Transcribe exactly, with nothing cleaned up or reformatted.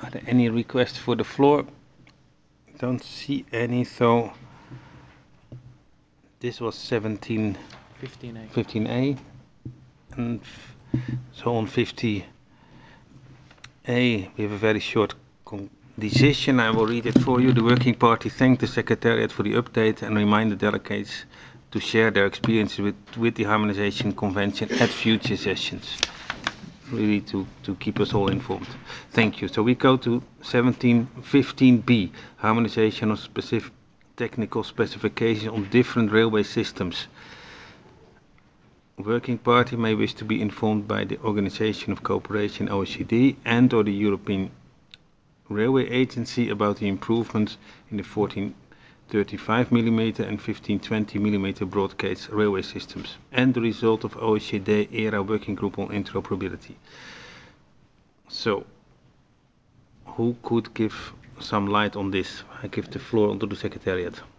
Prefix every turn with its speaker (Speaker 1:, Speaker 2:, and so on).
Speaker 1: Are there any requests for the floor? Don't see any, so this was seventeen fifteen A, and so on fifty A we have a very short decision. I will read it for you. The working party thanked the Secretariat for the update and remind the delegates to share their experiences with, with the Harmonization Convention at future sessions. Really to, to keep us all informed. Thank you. So we go to seventeen fifteen B, Harmonization of specific technical specifications on different railway systems. Working party may wish to be informed by the Organization of Cooperation O E C D and or the European Railway Agency about the improvements in the fourteen thirty-five millimeter and fifteen twenty millimeter broad gauge railway systems and the result of O E C D E R A working group on interoperability. So, who could give some light on this? I give the floor to the Secretariat.